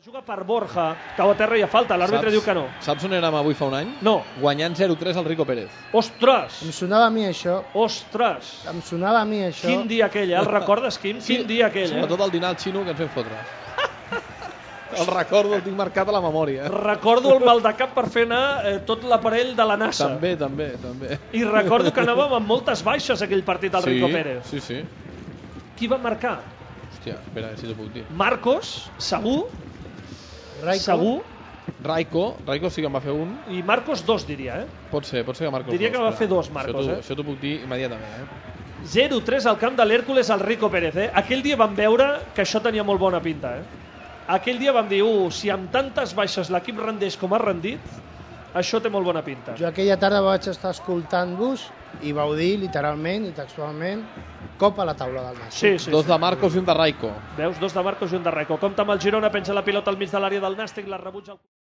Juga per Borja, cau a terra i a falta, l'àrbitre diu que no. Saps on érem avui fa un any? No. Guanyant 0-3 al Rico Pérez. Ostres! Em sonava a mi això. Ostres! Em sonava a mi això. Quin dia aquell, el recordes, Quim? Quin dia aquell, Sobretot el dinar al xino que ens vam fotre. El recordo, el tinc marcat a la memòria. Recordo el mal de cap per fer anar tot l'aparell de la NASA. També. I recordo que anàvem amb moltes baixes aquell partit al Rico Pérez. Sí. Qui va marcar? Hòstia, espera, si t'ho puc dir. Marcos, segur. Raico. Segur. Raico sí que en va fer un. I Marcos 2, diria, Pot ser que Marcos diria que va fer 2, Marcos, Això t'ho puc dir immediatament, 0-3 al camp de l'Hèrcules al Rico Pérez, Aquell dia vam veure que això tenia molt bona pinta, Aquell dia vam dir, si amb tantes baixes l'equip rendeix com ha rendit, això té molt bona pinta. Jo aquella tarda vaig estar escoltant-vos i vau dir literalment i textualment cop a la taula del Nàstic. Sí. 2 de Marcos i un de Raico. Veus, 2 de Marcos i un de Raico. Compte amb el Girona, penja la pilota al mig de l'àrea del Nàstic, la rebutja el...